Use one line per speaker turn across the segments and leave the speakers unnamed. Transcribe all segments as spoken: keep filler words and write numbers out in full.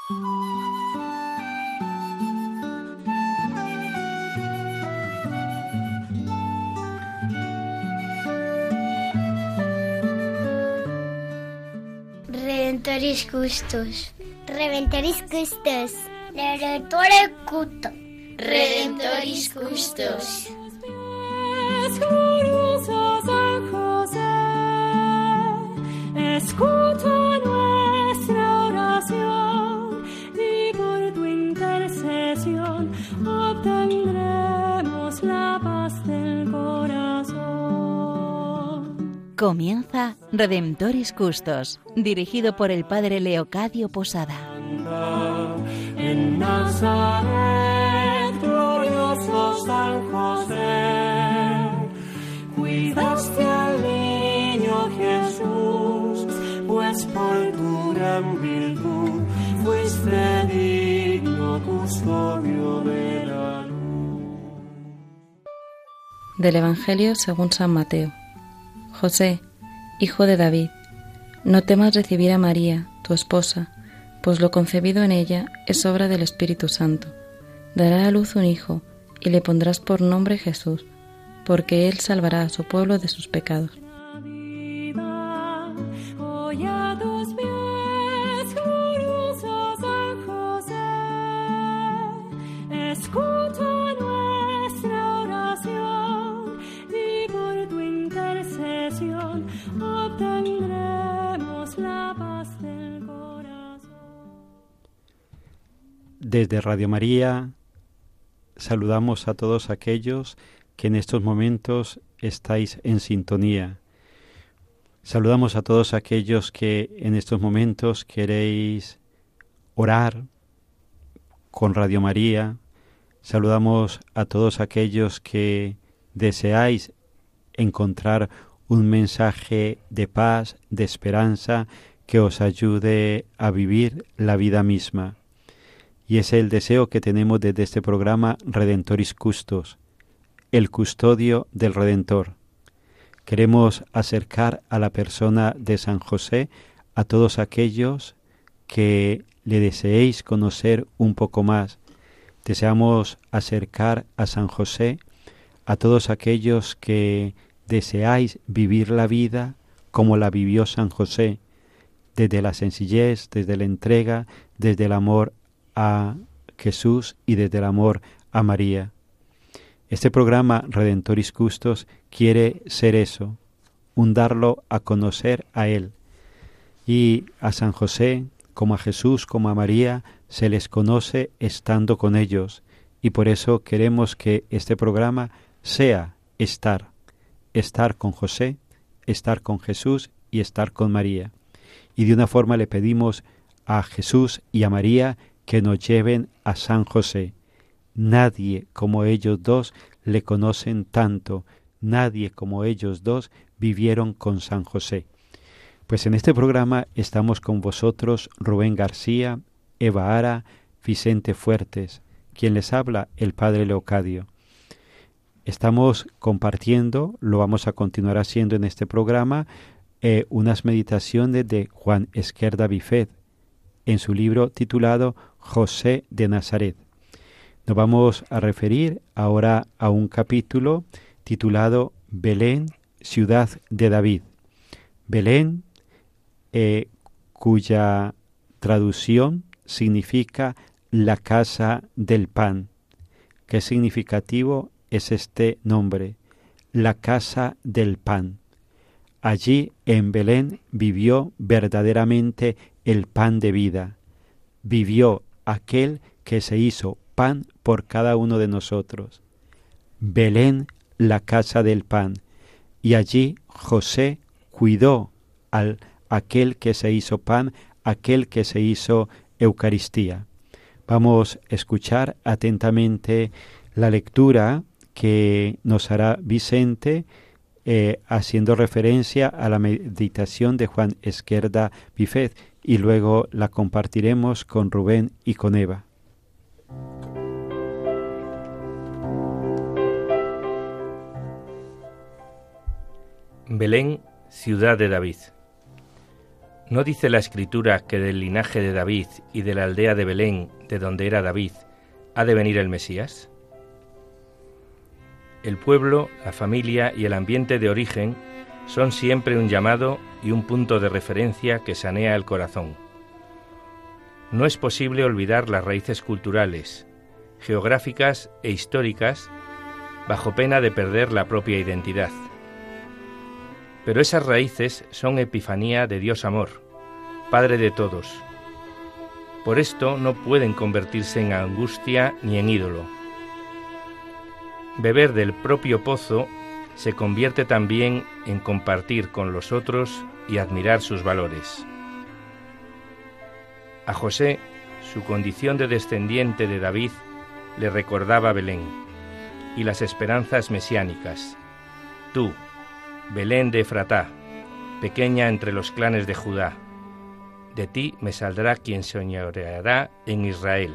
Redentoris Custos.
Redentoris Custos.
Redentore Cuto.
Redentoris Custos.
Glorioso San José, escucha nuestra oración y por tu intercesión obtendremos la paz del corazón.
Comienza Redemptoris Custos, dirigido por el padre Leocadio Posada.
En Nazaret, glorioso San José, cuidaste al niño Jesús, pues por tu gran virtud fuiste digno custodio de la luz.
Del Evangelio según San Mateo. José, hijo de David, no temas recibir a María, tu esposa, pues lo concebido en ella es obra del Espíritu Santo. Dará a luz un hijo, y le pondrás por nombre Jesús, porque él salvará a su pueblo de sus pecados.
Escucha nuestra oración y por tu intercesión obtendremos la paz del corazón.
Desde Radio María saludamos a todos aquellos que en estos momentos estáis en sintonía. Saludamos a todos aquellos que en estos momentos queréis orar con Radio María. Saludamos a todos aquellos que deseáis encontrar un mensaje de paz, de esperanza, que os ayude a vivir la vida misma. Y es el deseo que tenemos desde este programa Redentoris Custos, el custodio del Redentor. Queremos acercar a la persona de San José a todos aquellos que le deseéis conocer un poco más. Deseamos acercar a San José a todos aquellos que deseáis vivir la vida como la vivió San José, desde la sencillez, desde la entrega, desde el amor a Jesús y desde el amor a María. Este programa Redentoris Custos quiere ser eso, un darlo a conocer a Él. Y a San José, como a Jesús, como a María, se les conoce estando con ellos, y por eso queremos que este programa sea estar, estar con José, estar con Jesús y estar con María. Y de una forma le pedimos a Jesús y a María que nos lleven a San José. Nadie como ellos dos le conocen tanto, nadie como ellos dos vivieron con San José. Pues en este programa estamos con vosotros Rubén García, Eva Ara, Vicente Fuertes, quien les habla, el Padre Leocadio. Estamos compartiendo, lo vamos a continuar haciendo en este programa, eh, unas meditaciones de Juan Esquerda Bifet, en su libro titulado José de Nazaret. Nos vamos a referir ahora a un capítulo titulado Belén, ciudad de David. Belén, eh, cuya traducción significa la casa del pan. Qué significativo es este nombre, la casa del pan. Allí en Belén vivió verdaderamente el pan de vida. Vivió aquel que se hizo pan por cada uno de nosotros. Belén, la casa del pan. Y allí José cuidó al aquel que se hizo pan, aquel que se hizo Eucaristía. Vamos a escuchar atentamente la lectura que nos hará Vicente, eh, haciendo referencia a la meditación de Juan Esquerda Bifet, y luego la compartiremos con Rubén y con Eva.
Belén, ciudad de David. ¿No dice la Escritura que del linaje de David y de la aldea de Belén, de donde era David, ha de venir el Mesías? El pueblo, la familia y el ambiente de origen son siempre un llamado y un punto de referencia que sanea el corazón. No es posible olvidar las raíces culturales, geográficas e históricas, bajo pena de perder la propia identidad. Pero esas raíces son epifanía de Dios amor, Padre de todos. Por esto no pueden convertirse en angustia ni en ídolo. Beber del propio pozo se convierte también en compartir con los otros y admirar sus valores. A José, su condición de descendiente de David, le recordaba Belén y las esperanzas mesiánicas. Tú, Belén de Efratá, pequeña entre los clanes de Judá, de ti me saldrá quien señoreará en Israel.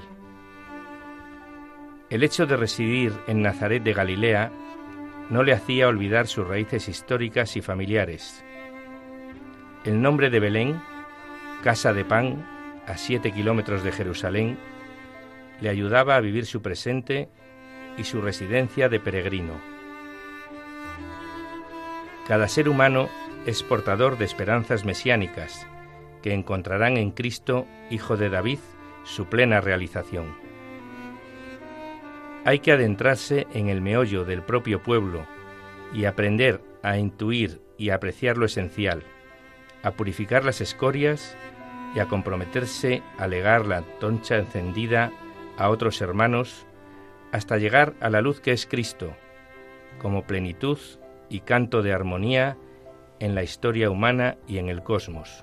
El hecho de residir en Nazaret de Galilea no le hacía olvidar sus raíces históricas y familiares. El nombre de Belén, casa de pan, a siete kilómetros de Jerusalén, le ayudaba a vivir su presente y su residencia de peregrino. Cada ser humano es portador de esperanzas mesiánicas que encontrarán en Cristo, Hijo de David, su plena realización. Hay que adentrarse en el meollo del propio pueblo y aprender a intuir y apreciar lo esencial, a purificar las escorias y a comprometerse a legar la antorcha encendida a otros hermanos hasta llegar a la luz que es Cristo, como plenitud y canto de armonía en la historia humana y en el cosmos.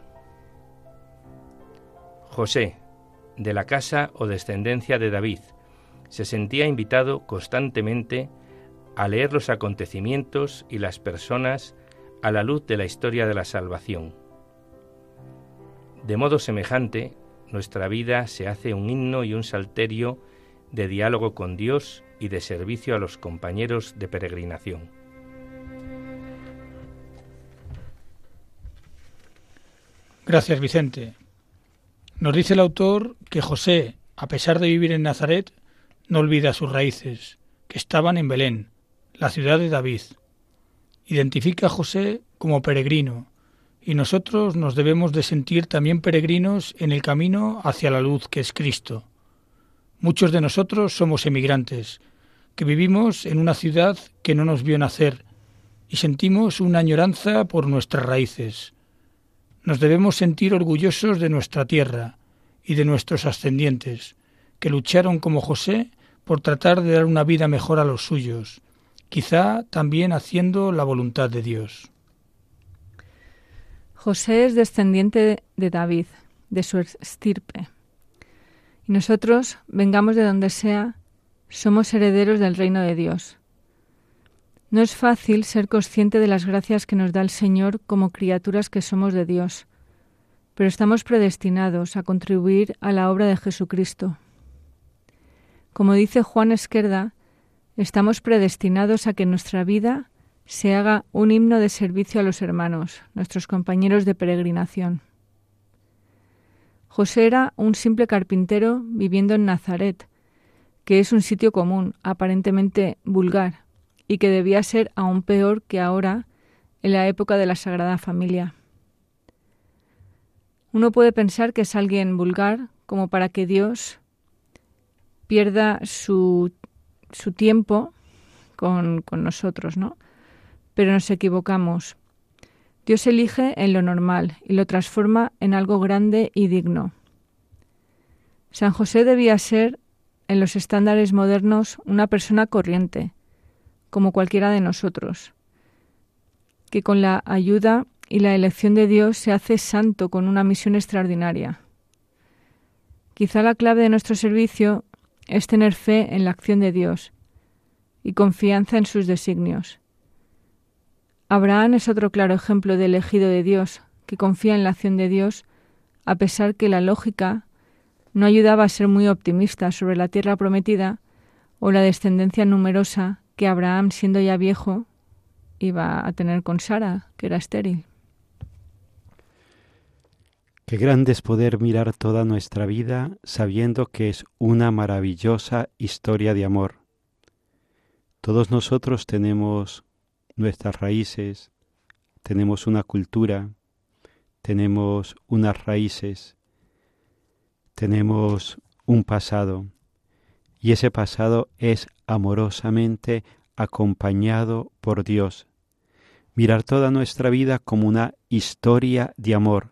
José, de la casa o descendencia de David, se sentía invitado constantemente a leer los acontecimientos y las personas a la luz de la historia de la salvación. De modo semejante, nuestra vida se hace un himno y un salterio de diálogo con Dios y de servicio a los compañeros de peregrinación.
Gracias, Vicente. Nos dice el autor que José, a pesar de vivir en Nazaret, no olvida sus raíces, que estaban en Belén, la ciudad de David. Identifica a José como peregrino, y nosotros nos debemos de sentir también peregrinos en el camino hacia la luz que es Cristo. Muchos de nosotros somos emigrantes, que vivimos en una ciudad que no nos vio nacer, y sentimos una añoranza por nuestras raíces. Nos debemos sentir orgullosos de nuestra tierra y de nuestros ascendientes, que lucharon como José por tratar de dar una vida mejor a los suyos, quizá también haciendo la voluntad de Dios.
José es descendiente de David, de su estirpe. Y nosotros, vengamos de donde sea, somos herederos del reino de Dios. No es fácil ser consciente de las gracias que nos da el Señor como criaturas que somos de Dios, pero estamos predestinados a contribuir a la obra de Jesucristo. Como dice Juan Esquerda, estamos predestinados a que nuestra vida se haga un himno de servicio a los hermanos, nuestros compañeros de peregrinación. José era un simple carpintero viviendo en Nazaret, que es un sitio común, aparentemente vulgar, y que debía ser aún peor que ahora, en la época de la Sagrada Familia. Uno puede pensar que es alguien vulgar como para que Dios pierda su, su tiempo con, con nosotros, ¿no? Pero nos equivocamos. Dios elige en lo normal y lo transforma en algo grande y digno. San José debía ser, en los estándares modernos, una persona corriente, como cualquiera de nosotros, que con la ayuda y la elección de Dios se hace santo con una misión extraordinaria. Quizá la clave de nuestro servicio es tener fe en la acción de Dios y confianza en sus designios. Abraham es otro claro ejemplo de elegido de Dios, que confía en la acción de Dios, a pesar que la lógica no ayudaba a ser muy optimista sobre la tierra prometida o la descendencia numerosa que Abraham, siendo ya viejo, iba a tener con Sara, que era estéril.
Qué grande es poder mirar toda nuestra vida sabiendo que es una maravillosa historia de amor. Todos nosotros tenemos nuestras raíces, tenemos una cultura, tenemos unas raíces, tenemos un pasado, y ese pasado es amorosamente acompañado por Dios. Mirar toda nuestra vida como una historia de amor,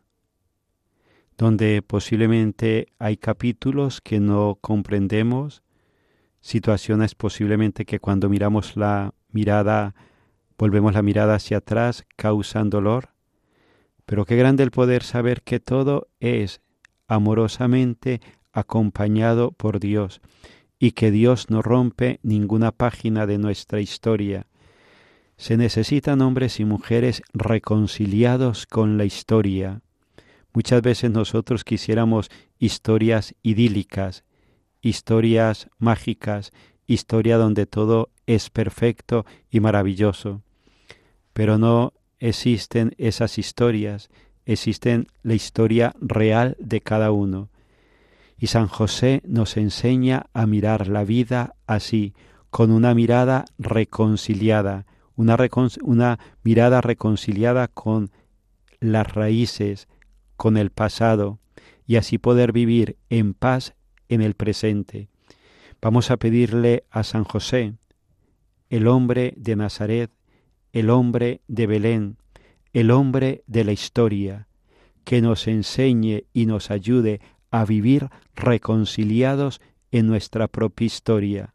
donde posiblemente hay capítulos que no comprendemos, situaciones posiblemente que cuando miramos la mirada, volvemos la mirada hacia atrás, causan dolor, pero qué grande el poder saber que todo es amorosamente acompañado por Dios y que Dios no rompe ninguna página de nuestra historia. Se necesitan hombres y mujeres reconciliados con la historia. Muchas veces nosotros quisiéramos historias idílicas, historias mágicas, historia donde todo es perfecto y maravilloso. Pero no existen esas historias, existen la historia real de cada uno. Y San José nos enseña a mirar la vida así, con una mirada reconciliada, una, recon- una mirada reconciliada con las raíces, con el pasado, y así poder vivir en paz en el presente. Vamos a pedirle a San José, el hombre de Nazaret, el hombre de Belén, el hombre de la historia, que nos enseñe y nos ayude a vivir reconciliados en nuestra propia historia.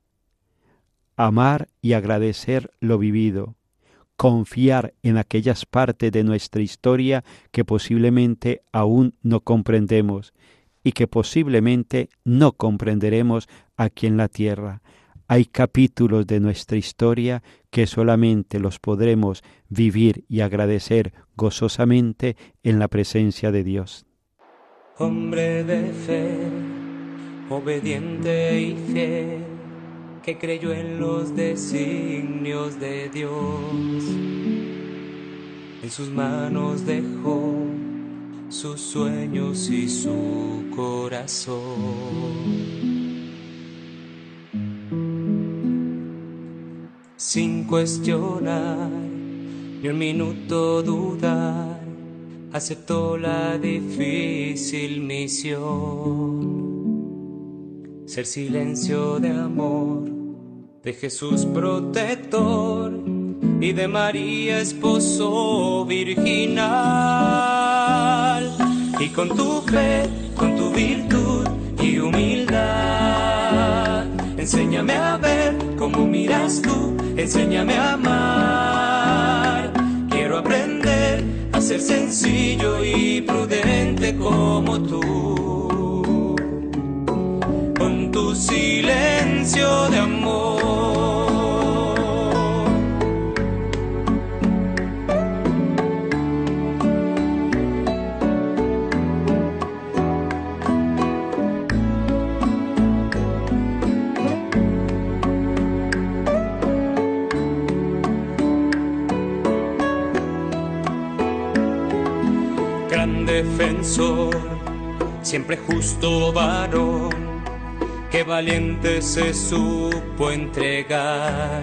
Amar y agradecer lo vivido, confiar en aquellas partes de nuestra historia que posiblemente aún no comprendemos y que posiblemente no comprenderemos aquí en la tierra. Hay capítulos de nuestra historia que solamente los podremos vivir y agradecer gozosamente en la presencia de Dios.
Hombre de fe, obediente y fiel, que creyó en los designios de Dios. En sus manos dejó sus sueños y su corazón. Sin cuestionar ni un minuto dudar, aceptó la difícil misión. Ser silencio de amor, de Jesús protector y de María esposo virginal. Y con tu fe, con tu virtud y humildad, enséñame a ver cómo miras tú, enséñame a amar. Quiero aprender a ser sencillo y prudente como tú, con tu silencio de amor. Gran defensor, siempre justo varón, que valiente se supo entregar,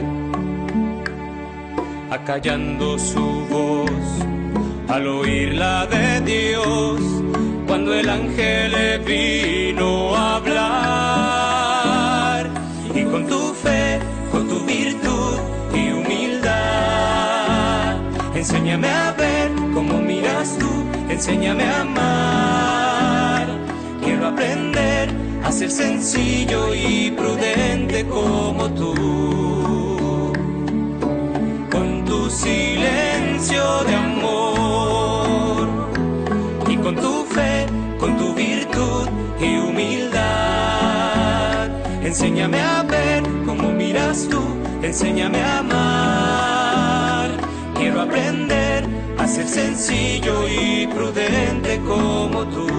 acallando su voz al oír la de Dios, cuando el ángel le vino a hablar. Y con tu fe, con tu virtud y humildad, enséñame a ver cómo miras tú, enséñame a amar. Quiero aprender a ser sencillo y prudente como tú, con tu silencio de amor. Y con tu fe, con tu virtud y humildad, enséñame a ver cómo miras tú, enséñame a amar. Quiero aprender a ser sencillo y prudente como tú,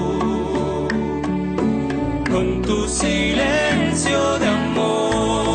con tu silencio de amor.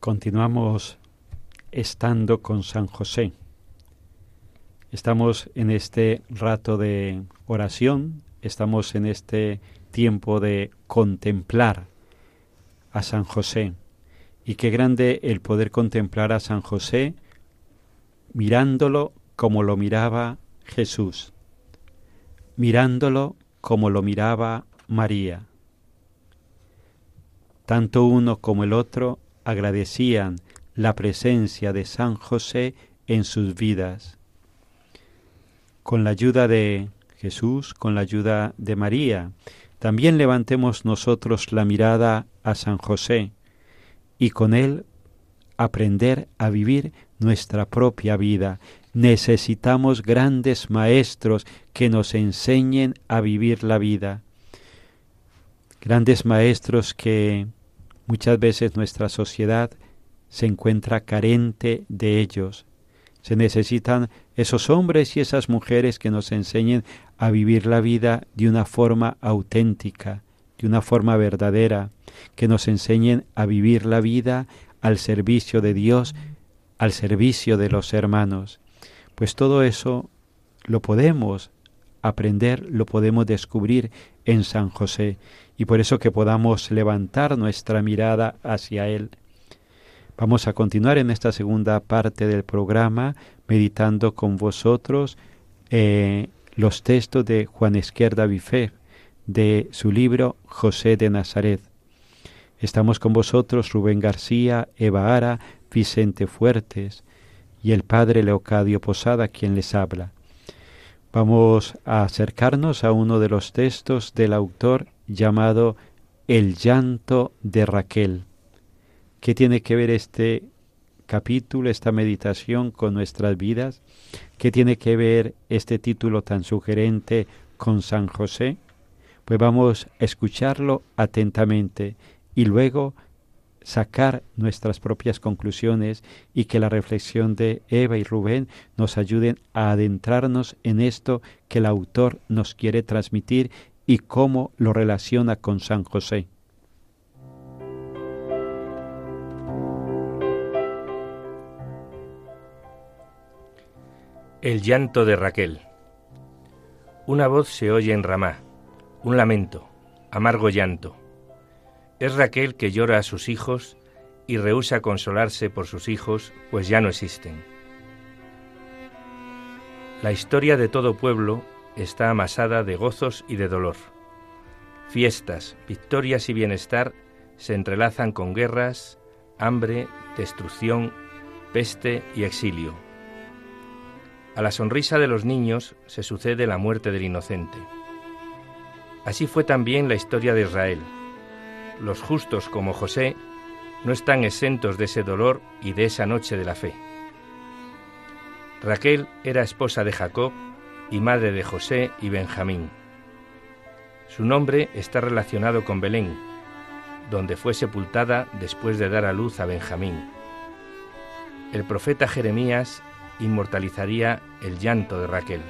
Continuamos estando con San José. Estamos en este rato de oración, estamos en este tiempo de contemplar a San José. Y qué grande el poder contemplar a San José mirándolo como lo miraba Jesús, mirándolo como lo miraba María. Tanto uno como el otro agradecían la presencia de San José en sus vidas. Con la ayuda de Jesús, con la ayuda de María, también levantemos nosotros la mirada a San José y con él aprender a vivir nuestra propia vida. Necesitamos grandes maestros que nos enseñen a vivir la vida. Grandes maestros que muchas veces nuestra sociedad se encuentra carente de ellos. Se necesitan esos hombres y esas mujeres que nos enseñen a vivir la vida de una forma auténtica, de una forma verdadera, que nos enseñen a vivir la vida al servicio de Dios, al servicio de los hermanos. Pues todo eso lo podemos aprender, lo podemos descubrir en San José, y por eso que podamos levantar nuestra mirada hacia él. Vamos a continuar en esta segunda parte del programa meditando con vosotros eh, los textos de Juan Esquerda Bifé, de su libro José de Nazaret. Estamos con vosotros Rubén García, Eva Ara, Vicente Fuertes y el padre Leocadio Posada, quien les habla. Vamos a acercarnos a uno de los textos del autor llamado El llanto de Raquel. ¿Qué tiene que ver este capítulo, esta meditación con nuestras vidas? ¿Qué tiene que ver este título tan sugerente con San José? Pues vamos a escucharlo atentamente y luego sacar nuestras propias conclusiones y que la reflexión de Eva y Rubén nos ayuden a adentrarnos en esto que el autor nos quiere transmitir y cómo lo relaciona con San José.
El llanto de Raquel. Una voz se oye en Ramá, un lamento, amargo llanto. Es Raquel que llora a sus hijos y rehúsa consolarse por sus hijos, pues ya no existen. La historia de todo pueblo está amasada de gozos y de dolor. Fiestas, victorias y bienestar se entrelazan con guerras, hambre, destrucción, peste y exilio. A la sonrisa de los niños se sucede la muerte del inocente. Así fue también la historia de Israel. Los justos como José no están exentos de ese dolor y de esa noche de la fe. Raquel era esposa de Jacob y madre de José y Benjamín. Su nombre está relacionado con Belén, donde fue sepultada después de dar a luz a Benjamín. El profeta Jeremías inmortalizaría el llanto de Raquel.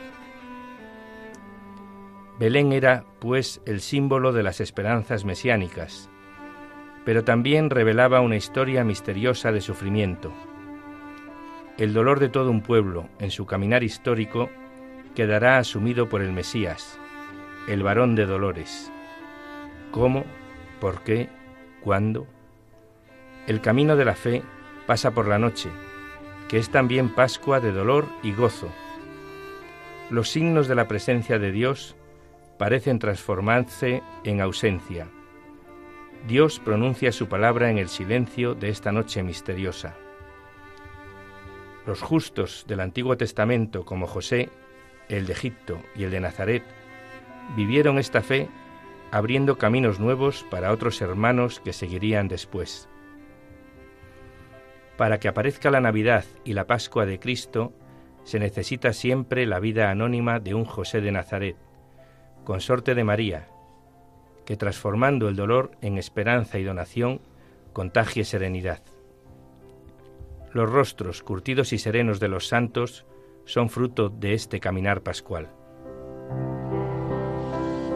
Belén era, pues, el símbolo de las esperanzas mesiánicas, pero también revelaba una historia misteriosa de sufrimiento. El dolor de todo un pueblo en su caminar histórico quedará asumido por el Mesías, el varón de dolores. ¿Cómo? ¿Por qué? ¿Cuándo? El camino de la fe pasa por la noche, que es también Pascua de dolor y gozo. Los signos de la presencia de Dios parecen transformarse en ausencia. Dios pronuncia su palabra en el silencio de esta noche misteriosa. Los justos del Antiguo Testamento, como José, el de Egipto y el de Nazaret, vivieron esta fe abriendo caminos nuevos para otros hermanos que seguirían después. Para que aparezca la Navidad y la Pascua de Cristo, se necesita siempre la vida anónima de un José de Nazaret, consorte de María, que transformando el dolor en esperanza y donación, contagie serenidad. Los rostros curtidos y serenos de los santos son fruto de este caminar pascual.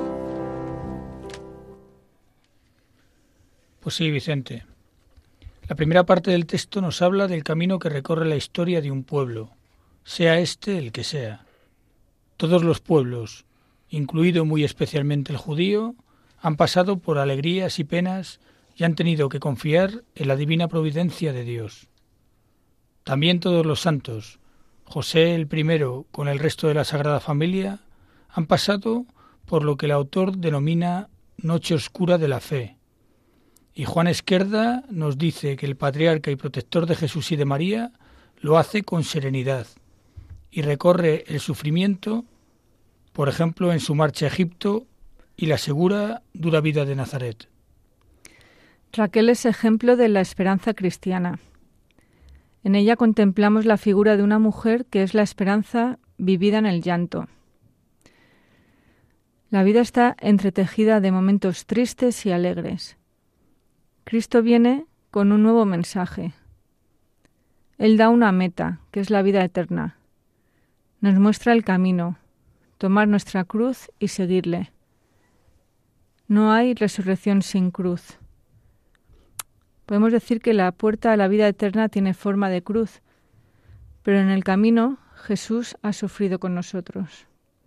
Pues sí, Vicente. La primera parte del texto nos habla del camino que recorre la historia de un pueblo, sea este el que sea. Todos los pueblos, incluido muy especialmente el judío, han pasado por alegrías y penas y han tenido que confiar en la divina providencia de Dios. También todos los santos, José el primero con el resto de la Sagrada Familia, han pasado por lo que el autor denomina noche oscura de la fe. Y Juan Esquerda nos dice que el patriarca y protector de Jesús y de María lo hace con serenidad y recorre el sufrimiento, por ejemplo, en su marcha a Egipto y la segura, dura vida de Nazaret.
Raquel es ejemplo de la esperanza cristiana. En ella contemplamos la figura de una mujer que es la esperanza vivida en el llanto. La vida está entretejida de momentos tristes y alegres. Cristo viene con un nuevo mensaje. Él da una meta, que es la vida eterna. Nos muestra el camino, tomar nuestra cruz y seguirle. No hay resurrección sin cruz. Podemos decir que la puerta a la vida eterna tiene forma de cruz, pero en el camino Jesús ha sufrido con nosotros.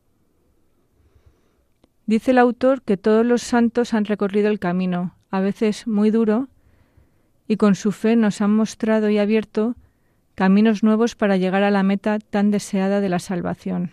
Dice el autor que todos los santos han recorrido el camino, a veces muy duro, y con su fe nos han mostrado y abierto caminos nuevos para llegar a la meta tan deseada de la salvación.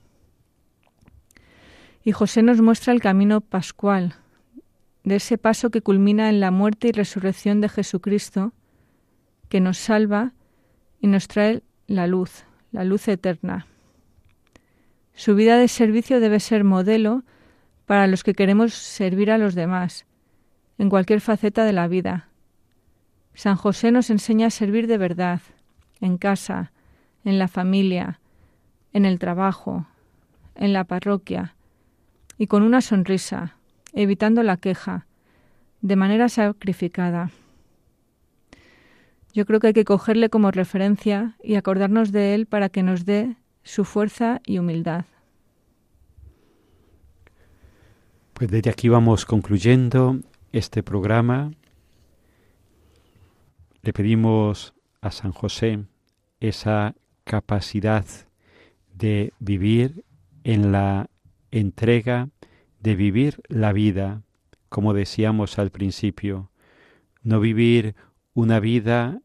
Y José nos muestra el camino pascual, de ese paso que culmina en la muerte y resurrección de Jesucristo, que nos salva y nos trae la luz, la luz eterna. Su vida de servicio debe ser modelo para los que queremos servir a los demás, en cualquier faceta de la vida. San José nos enseña a servir de verdad, en casa, en la familia, en el trabajo, en la parroquia, y con una sonrisa, evitando la queja, de manera sacrificada. Yo creo que hay que cogerle como referencia y acordarnos de él para que nos dé su fuerza y humildad.
Pues desde aquí vamos concluyendo este programa. Le pedimos a San José esa capacidad de vivir en la entrega, de vivir la vida, como decíamos al principio, no vivir una vida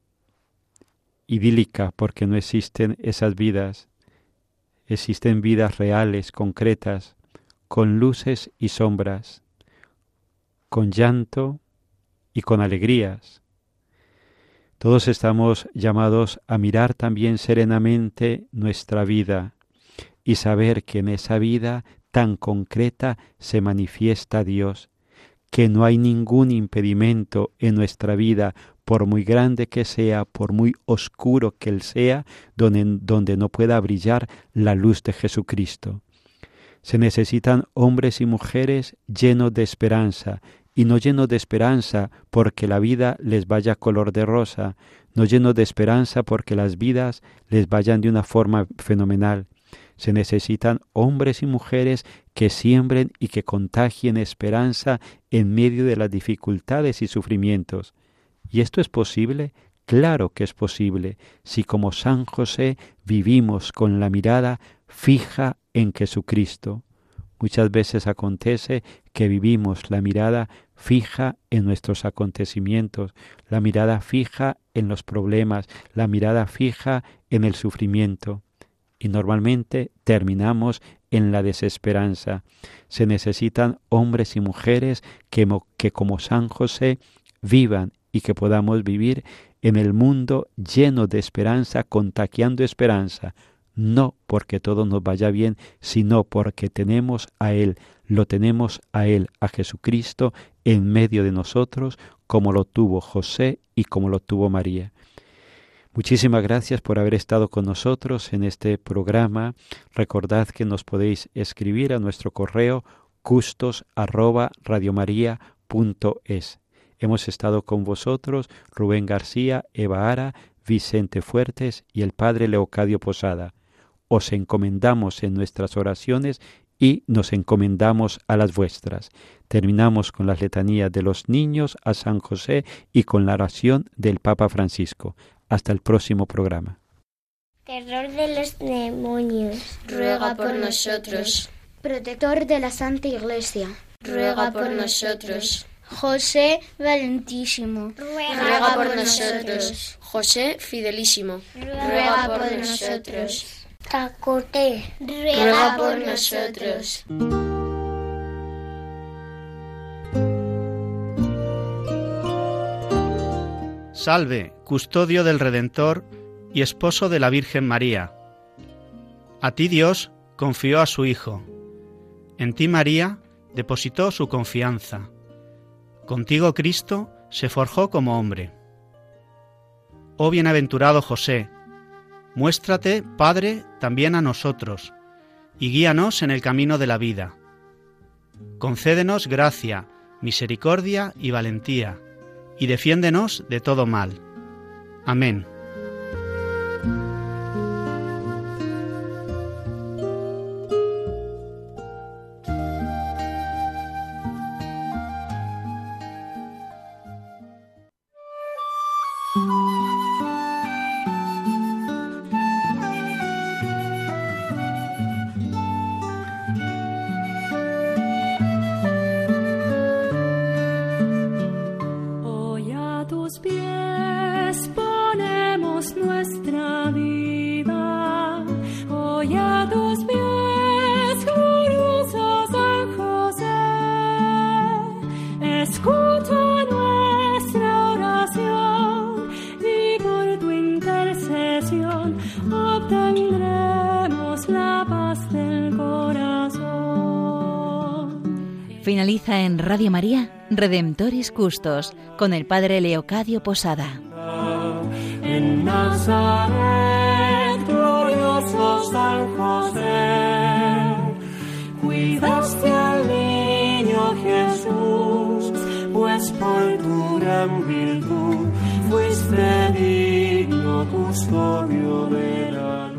idílica, porque no existen esas vidas, existen vidas reales, concretas, con luces y sombras, con llanto y con alegrías. Todos estamos llamados a mirar también serenamente nuestra vida y saber que en esa vida tan concreta se manifiesta Dios, que no hay ningún impedimento en nuestra vida, por muy grande que sea, por muy oscuro que él sea, donde, donde no pueda brillar la luz de Jesucristo. Se necesitan hombres y mujeres llenos de esperanza, y no llenos de esperanza porque la vida les vaya color de rosa, no llenos de esperanza porque las vidas les vayan de una forma fenomenal. Se necesitan hombres y mujeres que siembren y que contagien esperanza en medio de las dificultades y sufrimientos. ¿Y esto es posible? Claro que es posible, si como San José vivimos con la mirada fija en Jesucristo. Muchas veces acontece que vivimos la mirada fija en nuestros acontecimientos, la mirada fija en los problemas, la mirada fija en el sufrimiento. Y normalmente terminamos en la desesperanza. Se necesitan hombres y mujeres que, que como San José vivan y que podamos vivir en el mundo lleno de esperanza, contagiando esperanza, no porque todo nos vaya bien, sino porque tenemos a Él, lo tenemos a Él, a Jesucristo, en medio de nosotros, como lo tuvo José y como lo tuvo María. Muchísimas gracias por haber estado con nosotros en este programa. Recordad que nos podéis escribir a nuestro correo custos arroba radiomaria punto es. Hemos estado con vosotros Rubén García, Eva Ara, Vicente Fuertes y el Padre Leocadio Posada. Os encomendamos en nuestras oraciones y nos encomendamos a las vuestras. Terminamos con las letanías de los niños a San José y con la oración del Papa Francisco. Hasta el próximo programa.
Terror de los demonios,
ruega por nosotros.
Protector de la Santa Iglesia,
ruega por nosotros.
José Valentísimo,
ruega por nosotros. José Fidelísimo, ruega por nosotros.
Tacote,
ruega por nosotros.
Salve, custodio del Redentor y esposo de la Virgen María. A ti Dios confió a su Hijo. En ti María depositó su confianza. Contigo Cristo se forjó como hombre. Oh bienaventurado José, muéstrate, Padre, también a nosotros, y guíanos en el camino de la vida. Concédenos gracia, misericordia y valentía, y defiéndenos de todo mal. Amén.
Finaliza en Radio María Redemptoris Custos con el Padre Leocadio Posada.
En Nazaret, glorioso San José, cuidaste al niño Jesús, pues por tu gran virtud fuiste digno custodio de la